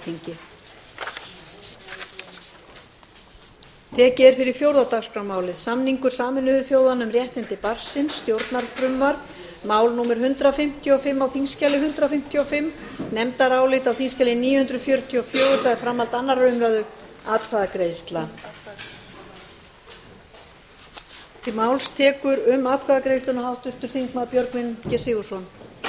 þingi. Tekið fyrir 4. dagskrármálið, samningur Sameinuðu þjóðanna réttindi barnsins, stjórnarfrumvarp, mál númer 155 á þingskjali 155, nefndarálit á þingskjali 944, það framhald 2. umræðu, atkvæðagreiðsla. Til máls tekur atkvæðagreiðsluna hv. þingmaður Björgvin G. Sigurðsson.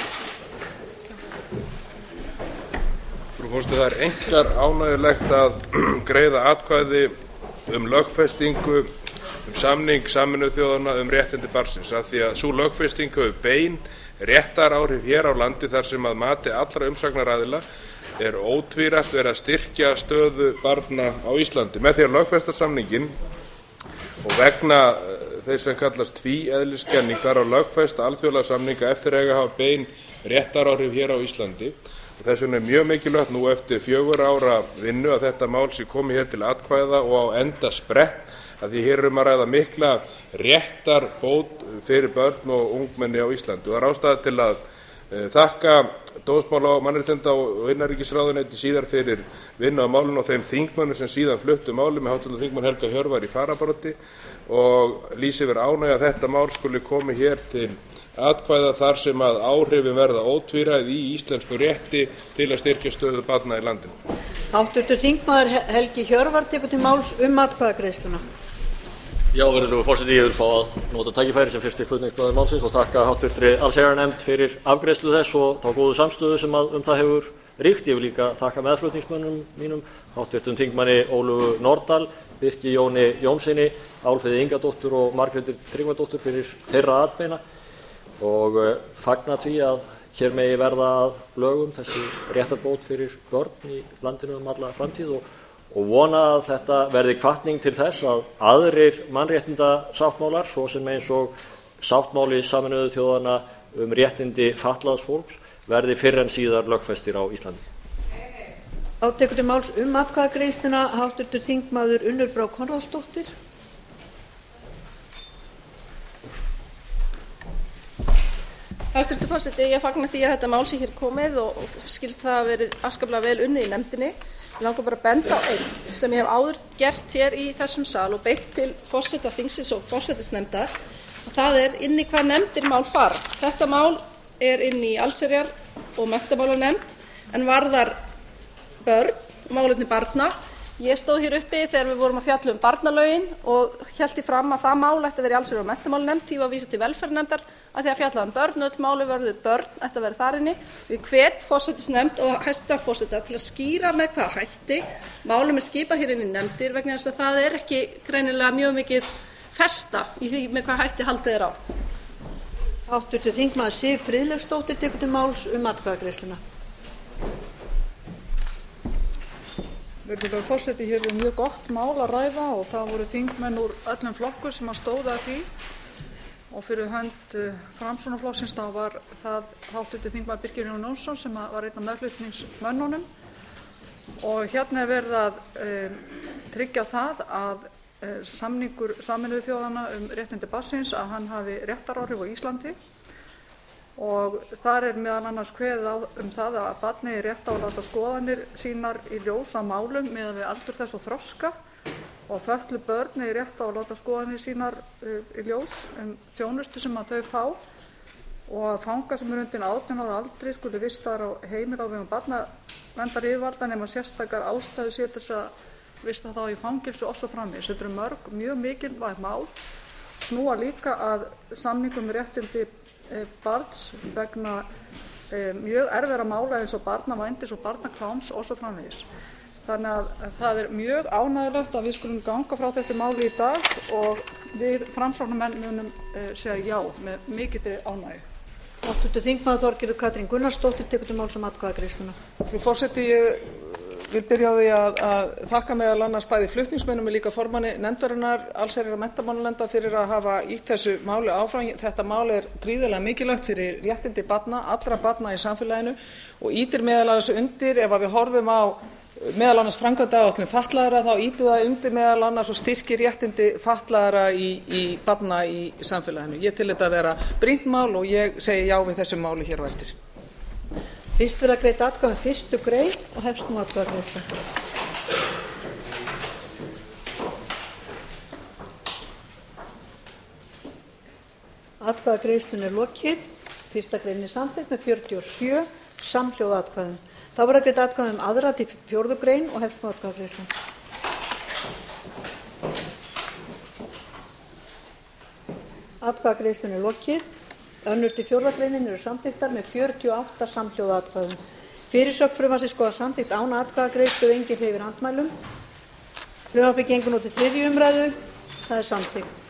Frú forseti, það einkar ánægjulegt að greiða atkvæði lögfestingu samning Sameinuðu þjóðanna réttindi barnsins, af því að sú lögfesting hefur bein réttaráhrif hér á landi þar sem að mati allra umsagnaraðila ótvírætt verið að styrkja stöðu barna á Íslandi. Með því að lögfesta samninginn og vegna þeir sem kallast tvíeðliskenning þar á lögfesta alþjóðlega samninga eftir að hafa bein réttaráhrif hér á Íslandi. Og þess vegna mjög mikilvægt nú eftir 4 ára vinnu að þetta mál sé komið hér til atkvæða og á enda sprett, að því hér að ræða mikla réttarbót fyrir börn og ungmenni á Íslandi. Og það ástæða til að þakka dómsmála- og mannréttinda- og innanríkisráðuneyti síðar fyrir vinnu á málinu og þeim þingmönnum sem síðan fluttu málið með háttvirtan þingmann Helga Hjörvar í fararbroddi, og lýsi yfir ánægju að þetta mál skuli komið hér til atkvæða þar sem að áhrifin verða ótvíræð í íslenskum rétti til að styrkja stöðu barna í landinu. Háttvirtur þingmaður Helgi Hjörvar tekur til máls atkvæðagreiðsluna. Já, virðulegur forseti, ég vil fá að nota tækifæri sem fyrsti flutningsmaður málsins og þakka háttvirtri allsherjarnefnd fyrir afgreiðslu þess og þá góðu samstöðu sem það hefur ríkt. Ég vil líka þakka meðflutningsmönnum mínum, háttvirtum þingmanni Ólöfu Nordal, Birki Jóni Jónssyni, Álfheiði Ingadóttur og Margréti Tryggvadóttur fyrir þeirra atbeina og fagna því að hér megi verða að lögum þessi réttarbót fyrir börn í landinu alla framtíð og vona að þetta verði hvatning til þess að aðrir mannréttindasáttmálar, svo sem eins og sáttmáli Sameinuðu þjóðanna réttindi fatlaðs fólks, verði fyrr en síðar lögfestir á Íslandi. Þá tekur til máls atkvæðagreiðsluna háttvirtur þingmaður Unnur Brá Konráðsdóttir. Hæstvirtur forseti, ég fagna því að þetta mál sé hér komið og skilst það að verið afskaplega vel unnið í nefndinni. Ég langar bara að benda á eitt sem ég hef áður gert hér í þessum sal og beint til forseta þingsins og forsætisnefndar. Það inn í hvað nefndir mál fara. Þetta mál inn í allsherjar- og menntamálanefnd en varðar börn, málefni barna. Ég stóð hér uppi þegar við vorum að fjalla barnalögin og hélt því fram að það mál ætti að vera í allsherjar- og menntamálanefnd. Því var vísað til velferðarnefndar að því að fjalla börn, öll máli verður börn ætti að vera þar inni. Við hvet forsætisnefnd og hæstvirtan forseta til að skýra með hvaða hætti málum skipað hér inn í nefndir vegna þess að það ekki greinilega mjög mikið festa í því með hvaða hætti haldið á. Háttvirtur þingmaður Sif Friðleifsdóttir tekur til máls atkvæðagreiðsluna. Virðulegur forseti, hér mjög gott mál að ræða og það voru þingmenn úr öllum flokkum sem stóðu að því og fyrir hönd Framsóknarflokksins þá var það háttvirtur þingmaður Birkir Jón Jónsson sem var einn af meðflutningsmönnunum og hérna verið að tryggja það að samningur Sameinuðu þjóðanna réttindi barnsins að hann hafi réttaráhrif á Íslandi og þar meðal annars kveðið á það að barni rétt á að láta skoðanir sínar í ljós á málum miðað við aldur þess og þroska og fötluð börn rétt á að láta skoðanir sínar í ljós þjónustu sem að þau fá og að fangar sem undir 18 ára aldri skuli vistaðir á heimili á vegum barnaverndaryfirvalda nema sérstakar ástæður sé til þess að vista þá í fangelsi og svo framvegis. Þetta mörg mjög mikilvæg mál snúa líka að samningum réttindi barns vegna mjög erfiðra mála eins og barnavændis og barnakláms og svo framvegis. Þannig að það mjög ánægjulegt að við skulum ganga frá þessi máli í dag og við Framsóknarmenn munum segja já með mikilli ánægju. Háttvirtur þingmaður Þorgerður Katrín Gunnarsdóttir tekur til máls atkvæðagreiðsluna. Frú forseti, ég vil byrja á því að þakka meðal annars bæði flutningsmönnum og líka formanni nefndarinnar allsherjar- og menntamálanefndar fyrir að hafa ýtt þessu máli áfram. Þetta mál gríðarlega mikilvægt fyrir réttindi barna, allra barna í samfélaginu og ýtir meðal annars undir, ef við horfum á meðal annars framkvæmdaáætlun fatlaðra, þá ýtir það undir meðal annars og styrkir réttindi fatlaðra í barna í samfélaginu. Ég tel þetta að vera brýnt mál og ég segi já við þessu máli hér á eftir. fyrst verða greidd atkvæði um fyrstu grein og hefst nú atkvæðagreiðsla. Atkvæðagreiðslunni er lokið. Fyrsta grein er samþykkt með 47 samhljóða atkvæðum. Þá verða greidd atkvæði um aðra til 4. grein og hefst nú atkvæðagreiðsla. Atkvæðagreiðslunni er lokið. Önnur til 4. greinin eru samþykktar með 48 samhljóða atkvæðum. Fyrirsögn frumvarpsins skoðast samþykkt án atkvæðagreiðslu ef enginn hreyfir andmælum. Frumvarpið gengur nú til 3. umræðu. Það er samþykkt.